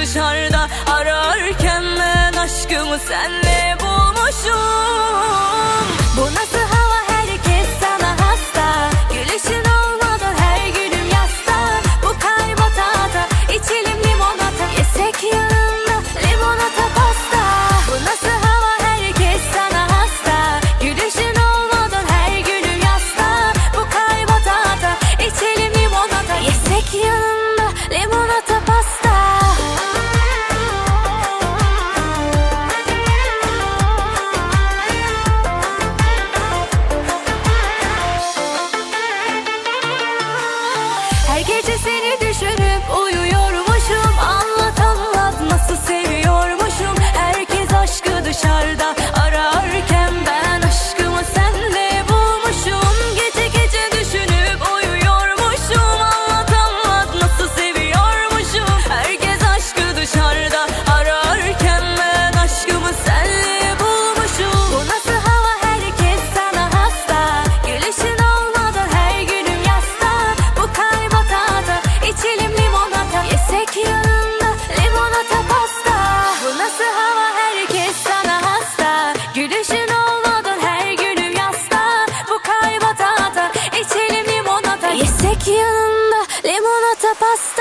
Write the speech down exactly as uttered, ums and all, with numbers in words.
dışarıda ararken ben aşkımı senle bulmuşum. Bu nasıl hava, herkes sana hasta, gülüşün olmadan her günüm yasta. Bu kalp atata, içelim limonata, yesek yanında limonata pasta. Bu nasıl hava, herkes sana hasta, gülüşün olmadan her günüm yasta. Bu kalp atata, içelim limonata, yesek yanında limonata pasta. Her gece seni düşünüp uyuyormuşum. Anlat anlat nasıl seviyormuşum. Herkes aşkı dışarıda ararken ben aşkımı senle bulmuşum. Gece gece düşünüp uyuyormuşum. Anlat anlat nasıl seviyormuşum. Herkes aşkı dışarıda ararken ben aşkımı senle bulmuşum. Bu nasıl hava, herkes sana hasta, gülüşün olmadan her günüm yasta. Bu kalp atata, içelim limonata, yesek yanında limonata pasta. Bu nasıl hava, herkes sana hasta, gülüşün olmadan her günüm yasta. Bu kalp atata, içelim limonata, yesek yanında limonata pasta.